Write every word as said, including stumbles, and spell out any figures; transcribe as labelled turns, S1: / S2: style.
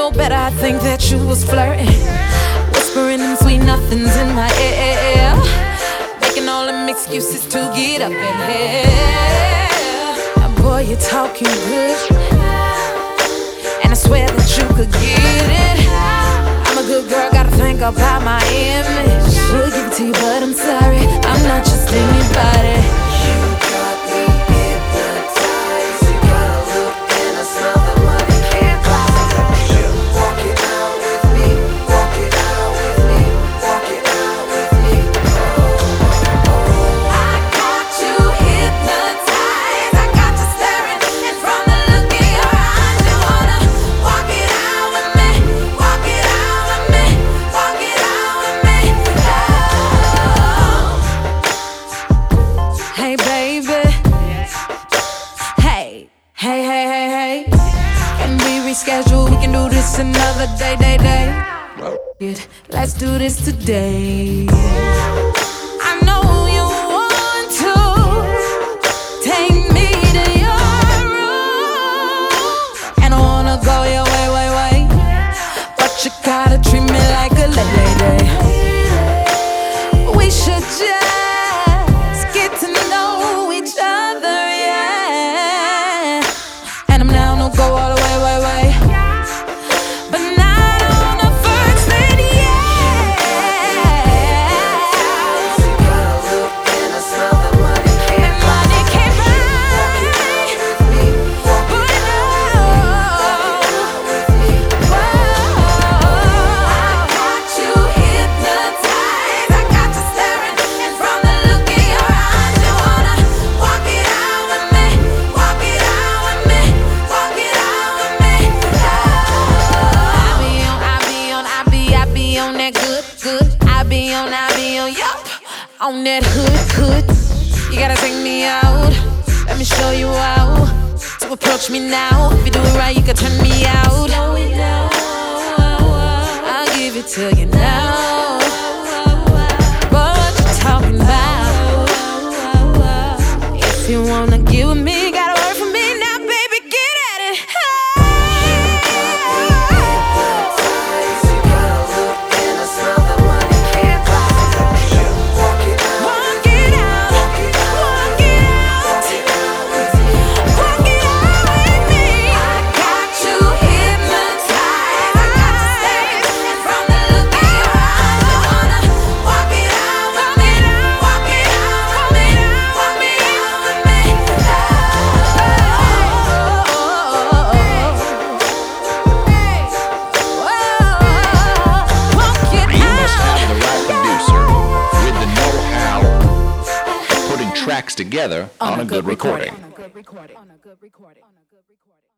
S1: know better, I think that you was flirting, whispering them sweet nothings in my ear, making all them excuses to get up in here. Boy, you're talking good, and I swear that you could get it. I'm a good girl, gotta think about my image. Would give it to you, but I'm sorry, I'm not just anybody.
S2: You got me hypnotized. You got a look and I smell the money can't buy. Walk it out with me, walk it out with me, walk it out with me. Oh,
S1: I got you hypnotized, I got you staring, and from the look in your eyes, you wanna walk it out with me, walk it out with me, walk it out with me. Oh. Hey baby, hey, hey, hey, hey, hey. Can we reschedule? We can do this another day, day, day. Let's do this today. I know you want to take me to your room, and I wanna go your way, way, way, but you gotta treat me like a lady. We should just get to know each other, yeah. And I'm down to go all the way, way, way, but not on the first date, yeah.
S2: you got a look and I smell the money
S1: And
S2: can't buy.
S1: money can't buy,
S2: With me, walk
S1: but
S2: it
S1: no.
S2: out with me.
S1: I got you hypnotized, I got you staring, and from the look in your eyes, you wanna walk it out with me, walk it out with me, walk it out with me. Oh. I be on, I be on, I be, I be on that good, good. I be on, I be on, yup, on that hood, hood. You gotta take me out, let me show you how to approach me now. If you do it right, you can turn me out. Slow it down, I'll give it to you now. What you talking about? If you wanna get with me, gotta work for me now, baby, get at it.
S2: Hypnotized. You got a look and I smell the money can't buy. Walk it out,
S1: Walk it out, walk it out,
S2: walk it out with me.
S1: walk it out with me. I got you hypnotized, I got you staring, and from the look in your eyes, I wanna walk it out with me, walk it out with me, walk it out with me.
S3: You must have the right producer with the know-how putting tracks together on a good recording.
S1: On a good recording.